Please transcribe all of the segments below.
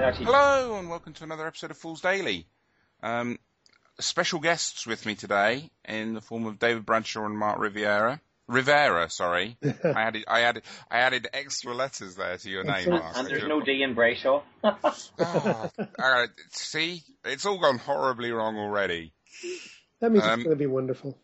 Hello, and welcome to another episode of Fool's Daily. Special guests with me today in the form of David Bradshaw and Mark Rivera. Sorry. I added extra letters there to your name, Mark. And there's no D in Brayshaw. See, it's all gone horribly wrong already. That means it's going to be wonderful.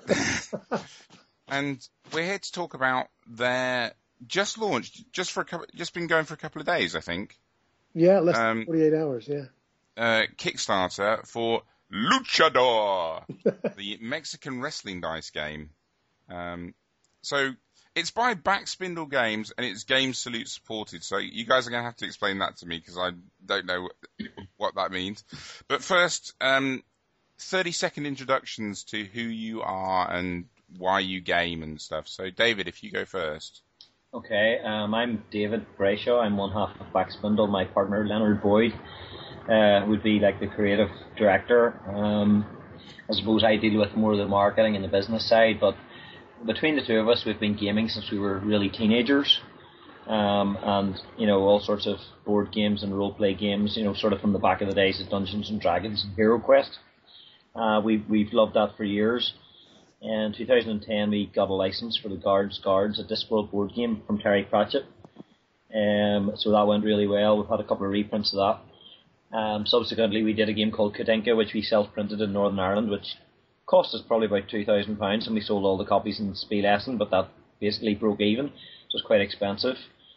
And we're here to talk about their just launched, just been going for a couple of days, I think. Yeah, less than 48 hours, yeah. Kickstarter for Luchador, the Mexican wrestling dice game. So it's by Backspindle Games and it's Game Salute supported. So you guys are going to have to explain that to me because I don't know what that means. But first, 30-second introductions to who you are and why you game and stuff. So David, if you go first. Okay, I'm David Brayshaw. I'm one half of Backspindle. My partner, Leonard Boyd, would be like the creative director. I suppose I deal with more of the marketing and the business side, but between the two of us, we've been gaming since we were really teenagers. And, you know, all sorts of board games and role-play games, you know, sort of from the back of the days of Dungeons and Dragons and Hero Quest. We've loved that for years. In 2010, we got a license for the Guards, a Discworld board game from Terry Pratchett. So that went really well. We've had a couple of reprints of that. Subsequently, we did a game called Kudinka, which we self-printed in Northern Ireland, which cost us probably about £2,000, and we sold all the copies in Spiel Essen, but that basically broke even. So it was quite expensive.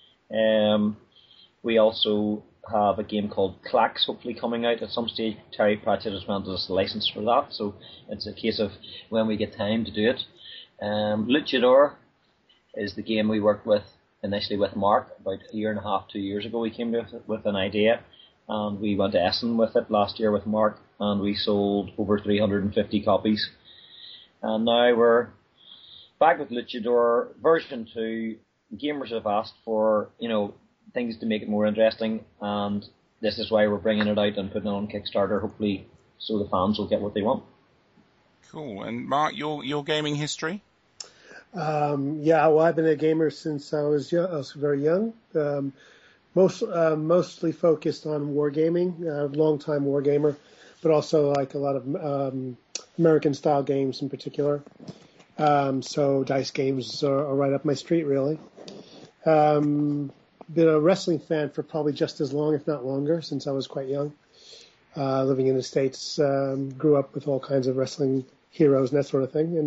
We also have a game called Clax, hopefully coming out at some stage. Terry Pratchett has granted us a license for that, so it's a case of when we get time to do it. Luchador is the game we worked with initially with Mark about a year and a half, 2 years ago. We came with an idea, and we went to Essen with it last year with Mark, and we sold over 350 copies. And now we're back with Luchador version 2. Gamers have asked for, you know, things to make it more interesting, and this is why we're bringing it out and putting it on Kickstarter, hopefully so the fans will get what they want. Cool. And Mark, your gaming history? Yeah, well, I've been a gamer since I was very young. Mostly focused on wargaming, long-time wargamer, but also like a lot of American-style games in particular. So dice games are right up my street, really. Been a wrestling fan for probably just as long, if not longer, since I was quite young. Living in the States, grew up with all kinds of wrestling heroes and that sort of thing.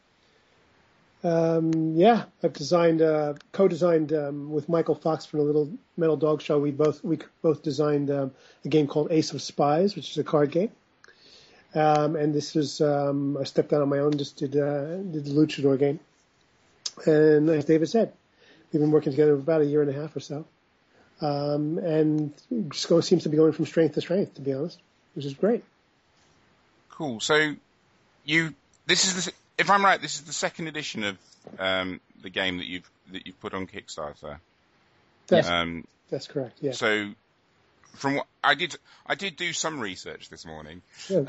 And yeah, I've co-designed with Michael Fox from the Little Metal Dog Show. We both designed a game called Ace of Spies, which is a card game. And this was I stepped out on my own, just did the Luchador game. And as David said, we've been working together for about a year and a half or so. And just seems to be going from strength to strength, to be honest, which is great. Cool. So if I'm right, this is the second edition of the game that you've put on Kickstarter. That's correct. Yeah. So from what I did do some research this morning. Yeah.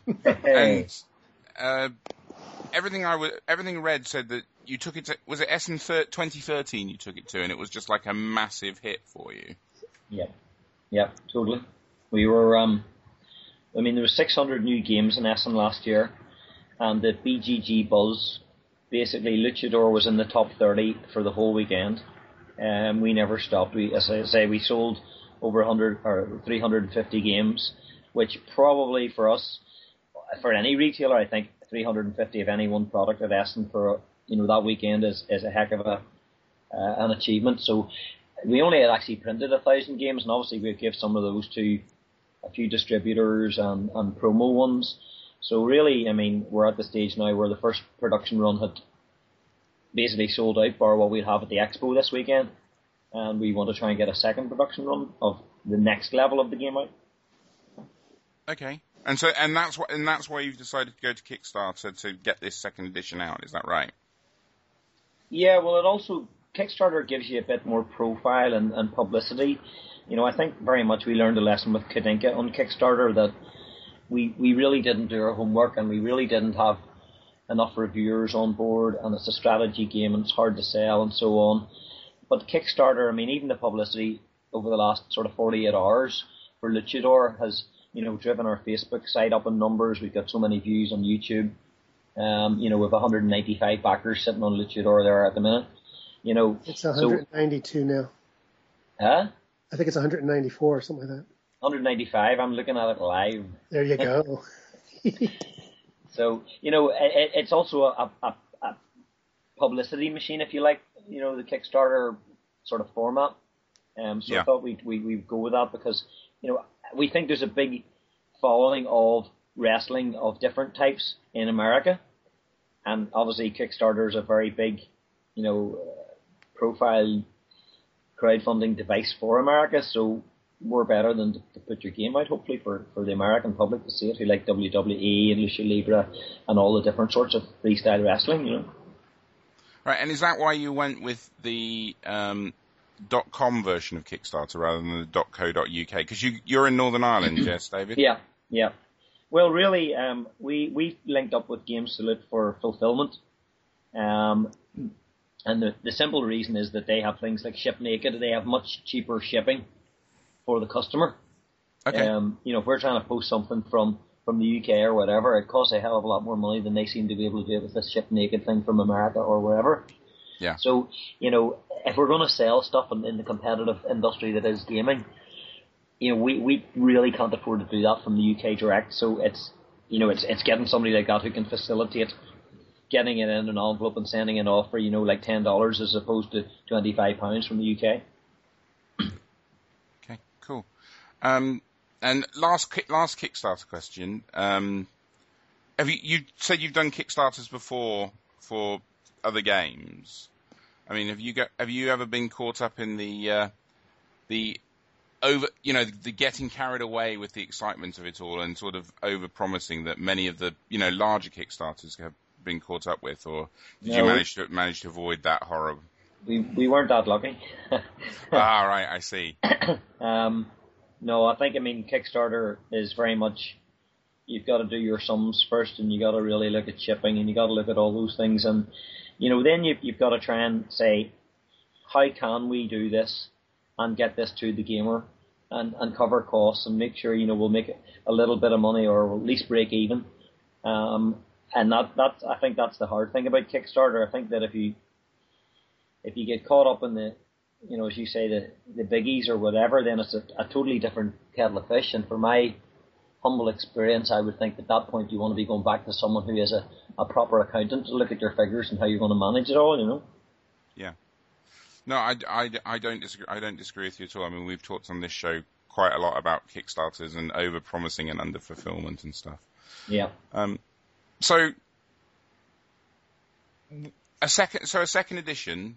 And everything I read said that you took it to, was it Essen 2013 you took it to, and it was just like a massive hit for you. Yeah, totally. We were, there were 600 new games in Essen last year, and the BGG buzz, basically Luchador was in the top 30 for the whole weekend. We never stopped. As I say, we sold over 350 games, which probably for us, for any retailer, I think 350 of any one product at Essen for that weekend is a heck of an achievement. So we only had actually printed 1,000 games, and obviously we gave some of those to a few distributors and promo ones. So really, we're at the stage now where the first production run had basically sold out for what we'd have at the expo this weekend, and we want to try and get a second production run of the next level of the game out. Okay. And that's why you've decided to go to Kickstarter to get this second edition out. Is that right? Yeah, well, it also, Kickstarter gives you a bit more profile and publicity. I think very much we learned a lesson with Kudinka on Kickstarter that we really didn't do our homework, and we really didn't have enough reviewers on board, and it's a strategy game and it's hard to sell and so on. But Kickstarter, even the publicity over the last sort of 48 hours for Luchador has, driven our Facebook site up in numbers. We've got so many views on YouTube. With 195 backers sitting on Luchador there at the minute. It's 192 now. Huh? I think it's 194 or something like that. 195. I'm looking at it live. There you go. So, it's also a publicity machine, if you like, the Kickstarter sort of format. So I thought we'd go with that because, we think there's a big following of wrestling of different types in America. And obviously Kickstarter is a very big, profile crowdfunding device for America. So we're better than to put your game out, hopefully, for the American public to see it, who like WWE and Lucha Libre and all the different sorts of freestyle wrestling, Right, and is that why you went with the .com version of Kickstarter rather than the .co.uk? Because you're in Northern Ireland, yes, David? Yeah. Well, really, we linked up with Game Salute for fulfillment. And the simple reason is that they have things like Ship Naked. They have much cheaper shipping for the customer. Okay. If we're trying to post something from the UK or whatever, it costs a hell of a lot more money than they seem to be able to do it with this Ship Naked thing from America or wherever. Yeah. So, if we're going to sell stuff in the competitive industry that is gaming, we really can't afford to do that from the UK direct. So it's getting somebody like that who can facilitate getting it in an envelope and sending it off for, like $10 as opposed to £25 from the UK. Okay, cool. And last Kickstarter question. Have you said you've done Kickstarters before for other games? I mean, have you ever been caught up in the getting carried away with the excitement of it all and sort of over promising that many of the larger Kickstarters have been caught up with, or did you manage to avoid that horror? We weren't that lucky. Right, I see. No, I think Kickstarter is very much, you've got to do your sums first, and you got to really look at shipping, and you got to look at all those things, and then you've got to try and say, how can we do this and get this to the gamer and cover costs and make sure we'll make a little bit of money or at least break even. And that's I think that's the hard thing about Kickstarter. I think that if you get caught up in the as you say the biggies or whatever, then it's a totally different kettle of fish. And for my humble experience, I would think at that point you want to be going back to someone who is a proper accountant to look at your figures and how you're going to manage it all. Yeah. No, I don't disagree. I don't disagree with you at all. I mean, we've talked on this show quite a lot about Kickstarters and over promising and under fulfillment and stuff. Yeah. So a second edition.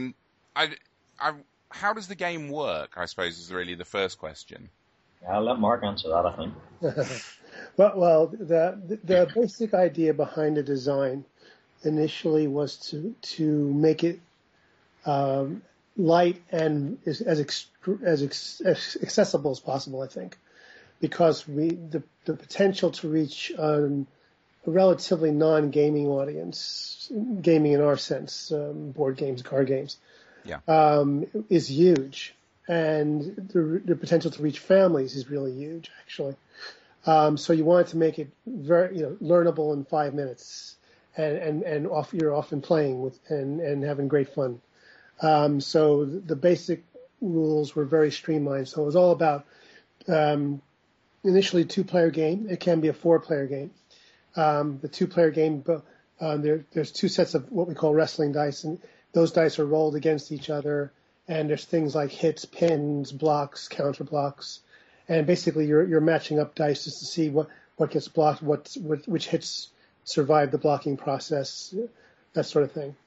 How does the game work? I suppose is really the first question. Yeah, I'll let Mark answer that, I think. Well, the basic idea behind the design initially was to make it light and as accessible as possible, I think, because the potential to reach a relatively non-gaming audience, gaming in our sense, board games, card games, is huge, and the potential to reach families is really huge, actually. So you wanted to make it very, learnable in 5 minutes, and you're often playing with and having great fun. So the basic rules were very streamlined. So it was all about initially 2-player game. It can be a 4-player game. The 2-player game, there's 2 sets of what we call wrestling dice, and those dice are rolled against each other. And there's things like hits, pins, blocks, counter blocks, and basically you're matching up dice just to see what gets blocked, which hits survive the blocking process, that sort of thing.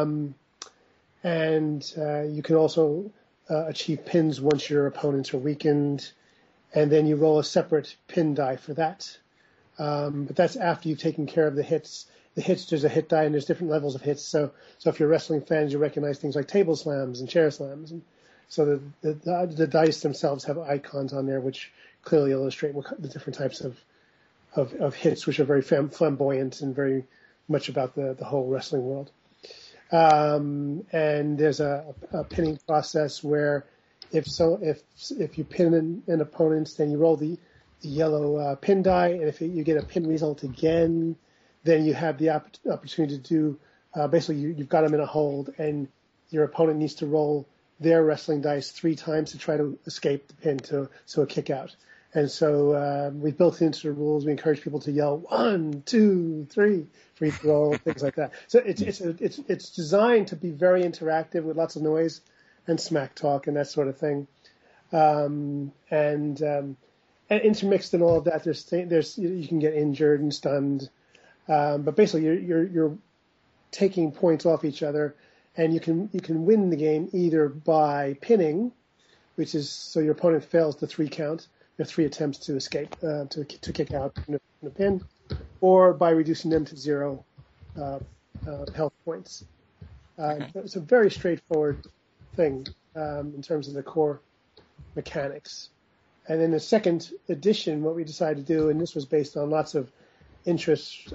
And you can also achieve pins once your opponents are weakened, and then you roll a separate pin die for that. But that's after you've taken care of the hits. The hits, there's a hit die, and there's different levels of hits. So if you're wrestling fans, you recognize things like table slams and chair slams. And so the dice themselves have icons on there which clearly illustrate the different types of hits, which are very flamboyant and very much about the whole wrestling world. And there's a pinning process where if you pin an opponent, then you roll the yellow pin die, and if you get a pin result again, then you have the opportunity to do basically you've got them in a hold, and your opponent needs to roll their wrestling dice 3 times to try to escape the pin so a kick out. And so we built into the rules. We encourage people to yell 1, 2, 3 for each roll, things like that. So it's designed to be very interactive with lots of noise and smack talk and that sort of thing. And intermixed in all of that, there's you can get injured and stunned, but basically you're taking points off each other, and you can win the game either by pinning, which is so your opponent fails the 3 count. There are 3 attempts to escape, to kick out in a pin, or by reducing them to 0 health points. It's a very straightforward thing in terms of the core mechanics. And in the second edition, what we decided to do, and this was based on lots of interest,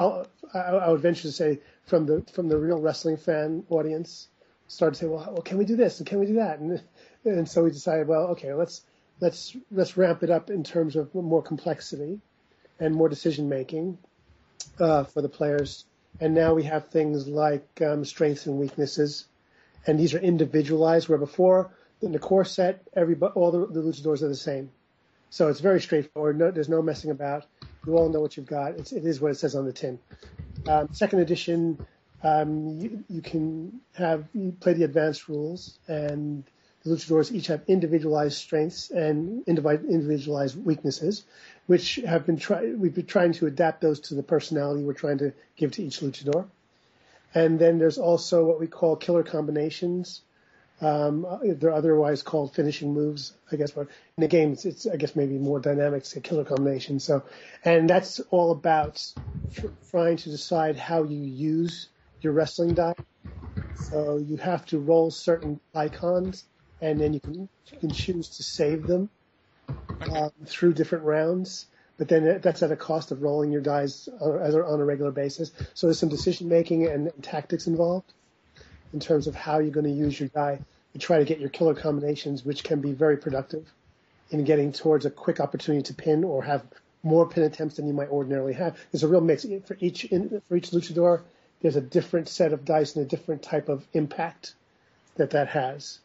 I would venture to say from the real wrestling fan audience, started to say, well, can we do this and can we do that? And so we decided, well, okay, let's ramp it up in terms of more complexity and more decision making for the players. And now we have things like strengths and weaknesses, and these are individualized. Where before in the core set, all the luchadors are the same, so it's very straightforward. There's no messing about. You all know what you've got. It is what it says on the tin. Second edition, you can play the advanced rules, and the luchadors each have individualized strengths and individualized weaknesses, which we've been trying to adapt those to the personality we're trying to give to each luchador. And then there's also what we call killer combinations. They're otherwise called finishing moves, I guess. But in the game, it's I guess maybe more dynamic to say killer combination. So, and that's all about trying to decide how you use your wrestling die. So you have to roll certain icons, and then you can choose to save them through different rounds. But then that's at a cost of rolling your dice on a regular basis. So there's some decision making and tactics involved in terms of how you're going to use your die to try to get your killer combinations, which can be very productive in getting towards a quick opportunity to pin or have more pin attempts than you might ordinarily have. There's a real mix for each luchador. There's a different set of dice and a different type of impact that has.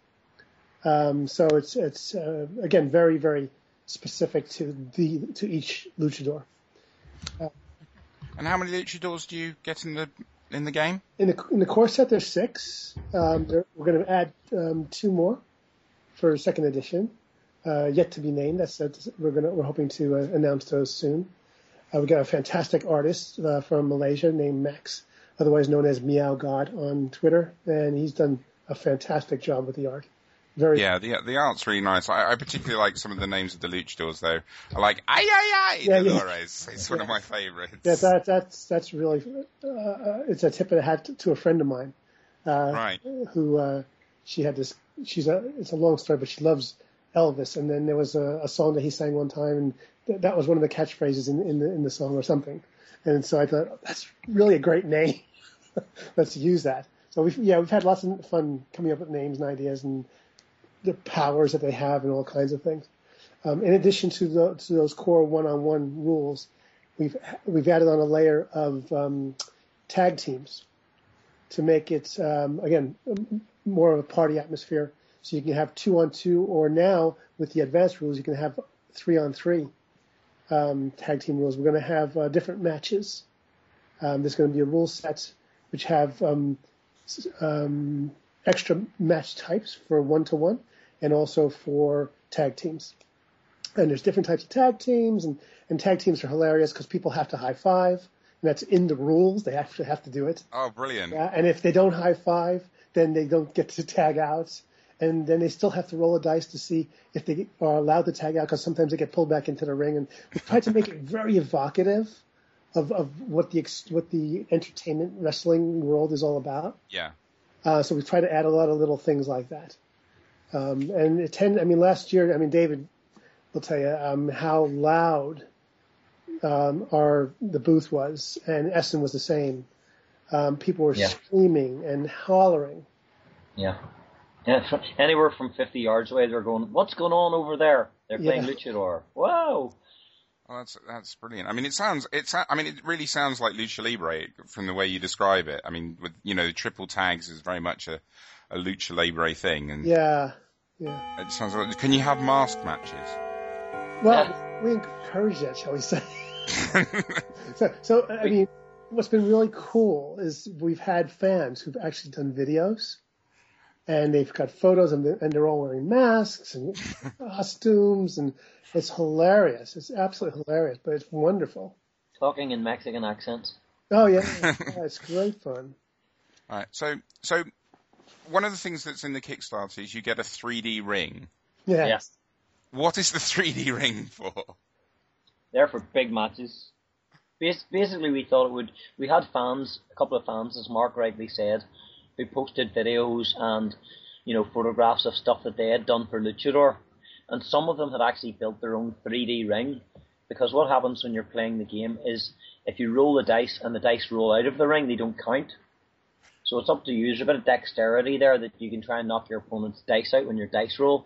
So it's again very, very specific to each luchador. And how many luchadors do you get in the game? In the core set, there's 6. We're going to add 2 more for second edition, yet to be named. We're hoping to announce those soon. We got a fantastic artist from Malaysia named Max, otherwise known as Meow God on Twitter, and he's done a fantastic job with the art. The art's really nice. I particularly like some of the names of the luchadors, though. I like Dolores. It's one of my favorites. Yeah, that's really it's a tip of the hat to a friend of mine, right? Who she had this. It's a long story, but she loves Elvis. And then there was a song that he sang one time, and that was one of the catchphrases in the song or something. And so I thought that's really a great name. Let's use that. So we've had lots of fun coming up with names and ideas and the powers that they have and all kinds of things. In addition to those core one-on-one rules, we've added on a layer of tag teams to make it again more of a party atmosphere. So you can have 2-on-2, or now with the advanced rules, you can have 3-on-3 tag team rules. We're going to have different matches. There's going to be a rule set which have extra match types for 1-to-1 and also for tag teams. And there's different types of tag teams, and tag teams are hilarious because people have to high five, and that's in the rules. They actually have to do it. Oh, brilliant. Yeah, and if they don't high five, then they don't get to tag out. And then they still have to roll a dice to see if they are allowed to tag out, because sometimes they get pulled back into the ring. And we tried to make it very evocative of what the entertainment wrestling world is all about. Yeah. So we try to add a lot of little things like that. And last year, David will tell you how loud the booth was, and Essen was the same. People were screaming and hollering. Yeah. Yeah, anywhere from 50 yards away, they're going, "What's going on over there?" They're playing Yeah. Luchador. Wow. Oh, that's brilliant. I mean, it really sounds like Lucha Libre from the way you describe it. I mean, with the triple tags is very much a Lucha Libre thing, and Yeah. it sounds like. Can you have mask matches? Well, we encourage that, shall we say? So I mean, what's been really cool is we've had fans who've actually done videos, and they've got photos, and they're all wearing masks and costumes, and it's hilarious. It's absolutely hilarious, but it's wonderful. Talking in Mexican accents. Oh yeah, it's great fun. All right. So one of the things that's in the Kickstarter is you get a 3D ring. Yeah. Yes. What is the 3D ring for? They're for big matches. Basically, we thought it would. We had fans, a couple of fans, as Mark rightly said, who posted videos and photographs of stuff that they had done for Luchador, and some of them had actually built their own 3D ring. Because what happens when you're playing the game is if you roll the dice and the dice roll out of the ring, they don't count. So it's up to you. There's a bit of dexterity there that you can try and knock your opponent's dice out when your dice roll.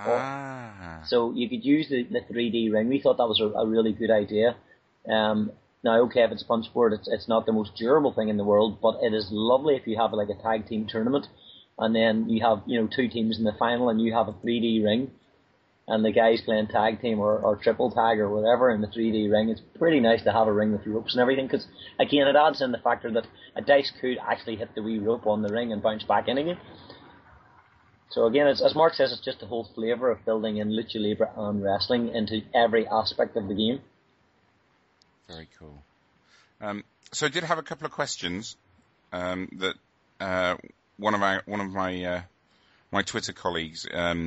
So you could use the 3D ring. We thought that was a really good idea. Now, okay, if it's Punchboard, it's not the most durable thing in the world, but it is lovely if you have like a tag team tournament, and then you have 2 teams in the final, and you have a 3D ring, and the guys playing tag team or triple tag or whatever in the 3D ring. It's pretty nice to have a ring with ropes and everything, because again, it adds in the factor that a dice could actually hit the wee rope on the ring and bounce back in again. So again, as Mark says, it's just the whole flavour of building in Lucha Libre and wrestling into every aspect of the game. Very cool. So I did have a couple of questions that one of my Twitter colleagues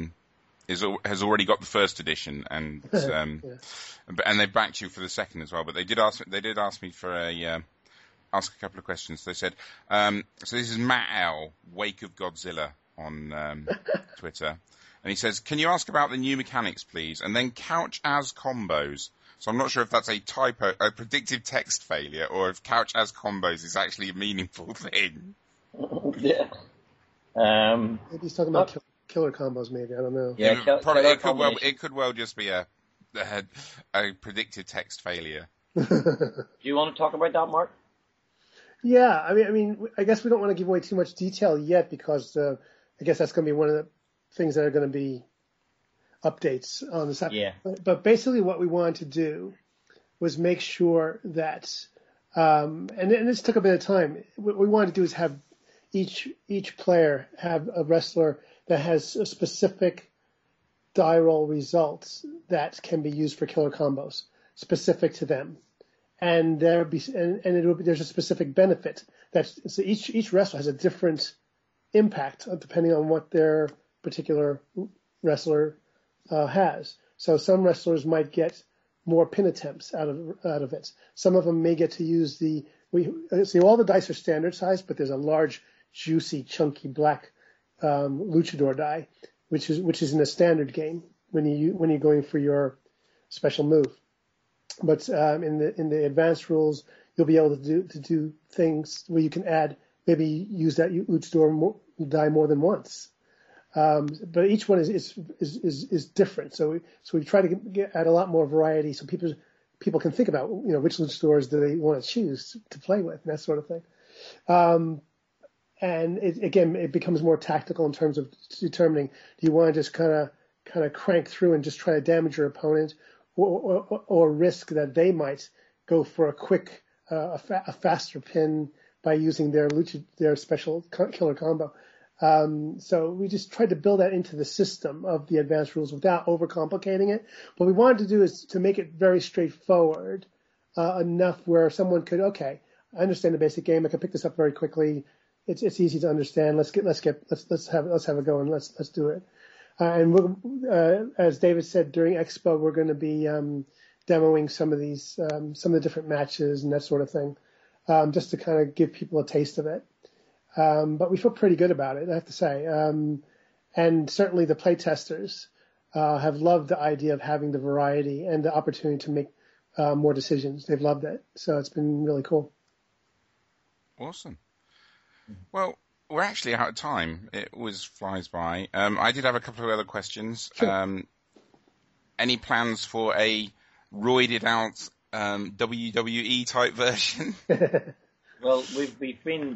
has already got the first edition, and and they backed you for the second as well. But they did ask me for ask a couple of questions. They said, so this is Matt L, Wake of Godzilla on Twitter, and he says, can you ask about the new mechanics, please, and then couch as combos. So I'm not sure if that's a typo, a predictive text failure, or if couch as combos is actually a meaningful thing. Yeah. Maybe he's talking about killer combos, maybe. I don't know. Yeah, it could well just be a predictive text failure. Do you want to talk about that, Mark? Yeah, I mean, I guess we don't want to give away too much detail yet, because I guess that's going to be one of the things that are going to be updates on the site. Yeah. But basically what we wanted to do was make sure that, and this took a bit of time, what we wanted to do is have each player have a wrestler that has a specific die roll results that can be used for killer combos, specific to them. And there's a specific benefit so each wrestler has a different impact depending on what their particular wrestler has. So some wrestlers might get more pin attempts out of it. Some of them may get to use all the dice are standard size, but there's a large, juicy, chunky black luchador die, which is in a standard game when you're going for your special move. But in the advanced rules, you'll be able to do things where you can maybe use that luchador die more than once. But each one is different. So we try to add a lot more variety, so people can think about which luchadors do they want to choose to play with, and that sort of thing. And it becomes more tactical in terms of determining, do you want to just kind of crank through and just try to damage your opponent, or risk that they might go for a quick, a faster pin by using their special killer combo. So we just tried to build that into the system of the advanced rules without overcomplicating it. What we wanted to do is to make it very straightforward, enough where someone could, okay, I understand the basic game. I can pick this up very quickly. It's easy to understand. Let's have a go and let's do it. And as David said, during Expo, we're going to be demoing some of the different matches and that sort of thing, just to kind of give people a taste of it. But we feel pretty good about it, I have to say. And certainly the playtesters have loved the idea of having the variety and the opportunity to make more decisions. They've loved it. So it's been really cool. Awesome. Well, we're actually out of time. It always flies by. I did have a couple of other questions. Sure. Any plans for a roided out WWE type version? Well, we've been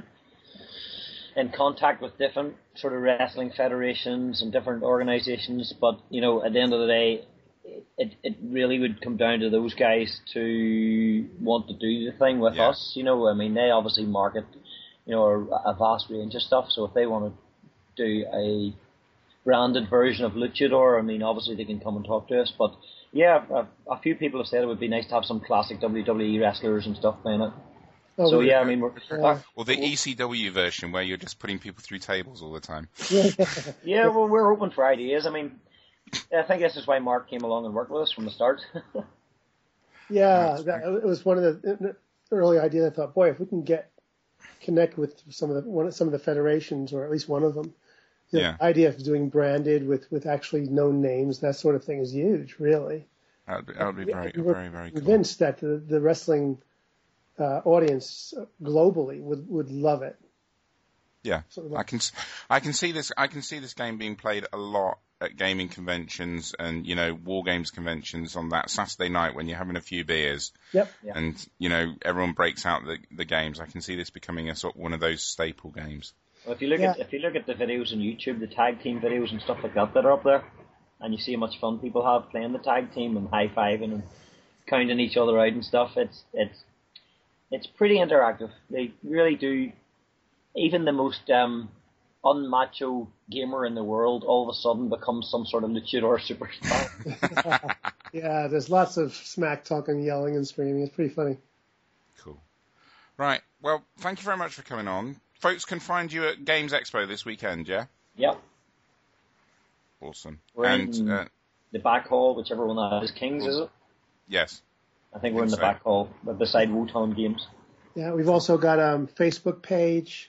in contact with different sort of wrestling federations and different organisations, but you know, at the end of the day, it really would come down to those guys to want to do the thing with us. You know, I mean, they obviously market, you know, a vast range of stuff. So if they want to do a branded version of Luchador, I mean, obviously they can come and talk to us. But yeah, a few people have said it would be nice to have some classic WWE wrestlers and stuff playing it. Oh, so yeah, I mean, or the ECW version where you're just putting people through tables all the time. Yeah, well, we're open for ideas. I mean, I think this is why Mark came along and worked with us from the start. Yeah, it was one of the early ideas. I thought, boy, if we can connect with some of the federations, or at least one of them, the idea of doing branded with actually known names, that sort of thing, is huge, really. That would be very, very, very cool. Convinced that the wrestling audience globally would love it. Yeah, I can see this. I can see this game being played a lot at gaming conventions and, you know, war games conventions on that Saturday night when you're having a few beers. Yep. And, you know, everyone breaks out the games. I can see this becoming one of those staple games. Well, if you look at the videos on YouTube, the tag team videos and stuff like that are up there, and you see how much fun people have playing the tag team and high fiving and counting each other out and stuff, it's pretty interactive. They really do. Even the most unmacho gamer in the world all of a sudden becomes some sort of luchador superstar. Yeah, there's lots of smack talking, yelling, and screaming. It's pretty funny. Cool. Right. Well, thank you very much for coming on. Folks can find you at Games Expo this weekend, yeah? Yep. Awesome. We're in the back hall, whichever one is Kings, is it? Yes. I think we're in the back hall, beside Wotan Games. Yeah, we've also got a Facebook page.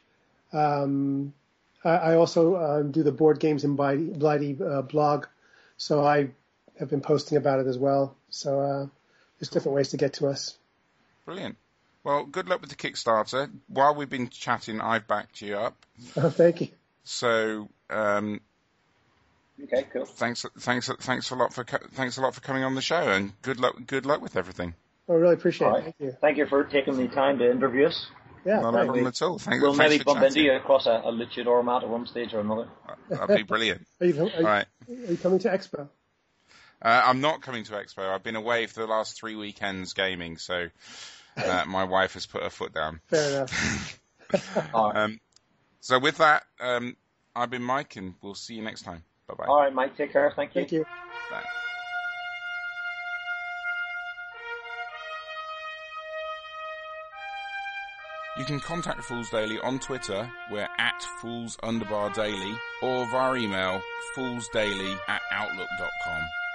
I also do the Board Games in Blighty blog, so I have been posting about it as well. So there's different ways to get to us. Brilliant. Well, good luck with the Kickstarter. While we've been chatting, I've backed you up. Oh, thank you. So, okay, cool. Thanks a lot for coming on the show, and good luck with everything. I really appreciate it. Thank you. Thank you for taking the time to interview us. Yeah, not a problem at all. We'll maybe bump into you across a luchador mat at one stage or another. That'd be brilliant. Are you coming to Expo? I'm not coming to Expo. I've been away for the last 3 weekends gaming, so my wife has put her foot down. Fair enough. All right. So with that, I've been Mike, and we'll see you next time. Bye-bye. All right, Mike. Take care. Thank you. Thank you. Bye. You can contact Fools Daily on Twitter, we're @Fools_Daily, or via email, foolsdaily@outlook.com.